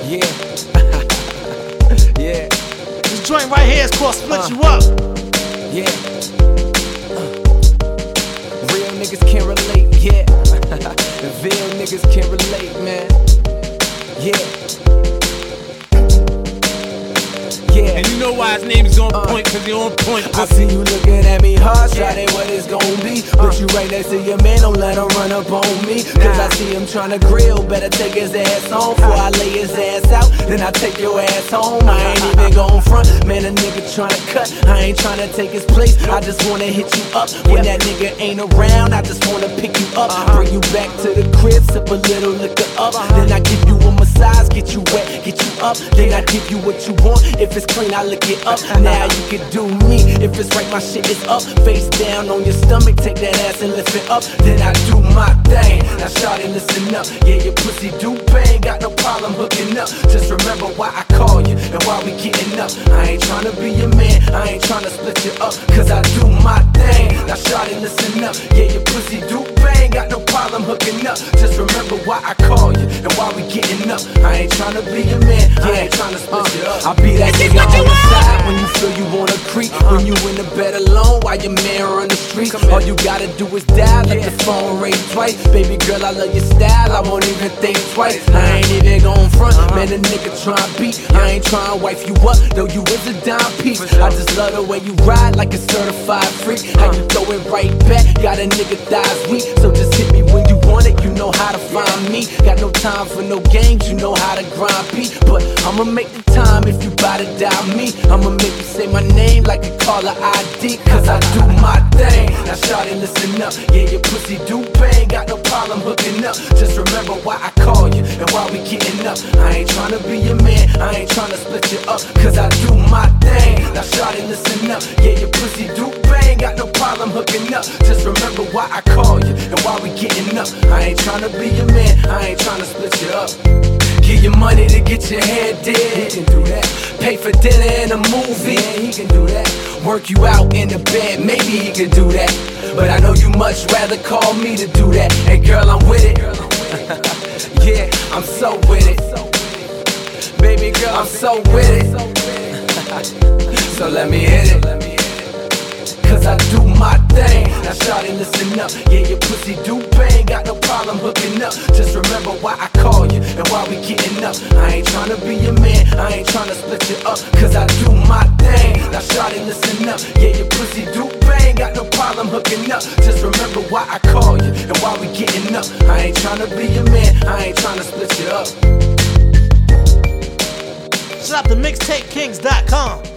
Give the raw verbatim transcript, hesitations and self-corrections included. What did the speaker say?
Yeah. Yeah. This joint right here is called Split Uh. You Up. Yeah. Uh. Real niggas can't relate, yeah. And real niggas can't relate, man. Yeah. Yeah. And you know why his name is on Uh. point, cause he on point. I see you looking at me hard, shawty, what it's gon' be? But you right next to your man, don't let him run up on me. Cause I see him tryna grill, better take his ass on. Before I lay his ass out, then I take your ass home. I ain't even gon' front, man, a nigga tryna cut. I ain't tryna take his place, I just wanna hit you up. When that nigga ain't around, I just wanna pick you up. Bring you back to the crib, sip a little liquor up. Then I give you a massage, get you wet, get you up. Then I give you what you want, if it's clean, I lick it up. Now you can do me, if it's right, my shit is up. Face down on your stomach, take that ass and lift it up. Then I do my thing, now shawty listen up. Yeah, your pussy do bang, got no problem hooking up. Just remember why I call you, and why we getting up. I ain't tryna be your man, I ain't tryna split you up. Cause I do my thing, now shawty listen up. Yeah, your pussy do bang, got no problem hooking up. Just remember why I call you, and why we getting up. I ain't tryna be your man, I ain't tryna split you up. I be that nigga on the side when you feel you wanna creep. When you in the bed alone while your man run the street. All you gotta do is dial, let the phone ring twice. Baby girl, I love your style, I won't even think twice. I ain't even gon' front, man, a nigga tryna beat. I ain't tryna wife you up, though you is a dime piece. I just love the way you ride like a certified freak. How you throw it right back, got a nigga thighs weak. So just hit me when you want it, you know how to find me. Got no time for no games, you know how to grind beat. But I'ma make the time if you bout to die me. I'ma make you say my name like a caller I D. Cause I do my thing, now shawty listen up. Yeah, your pussy do bang, got no problem hooking up. Just remember why I call you, and why we getting up. I ain't tryna be your man, I ain't tryna split you up. Cause I do my thing, now shawty listen up. Yeah, your pussy do bang, got no problem hooking up. Just remember why I call you, and why we getting up. I ain't tryna be your man, I ain't tryna split you up. Give you money to get your hair did, he can do that. Pay for dinner and a movie, yeah, he can do that. Work you out in the bed, maybe he can do that. But I know you much rather call me to do that. And girl, I'm with it. Yeah, I'm so with it. Baby girl, I'm so with it. So let me hit it. Cause I do my thing, now shawty listen up. Yeah, your pussy do bang, got no problem hooking up. Just remember why I call you, and why we getting up. I ain't tryna be your man, I ain't tryna split you up. Cause I do my thing, now shawty listen up. Yeah, your pussy do bang, got no problem hooking up. Just remember why I call you, and why we getting up. I ain't tryna be your man, I ain't tryna split you up. Shout out to mixtape kings dot com.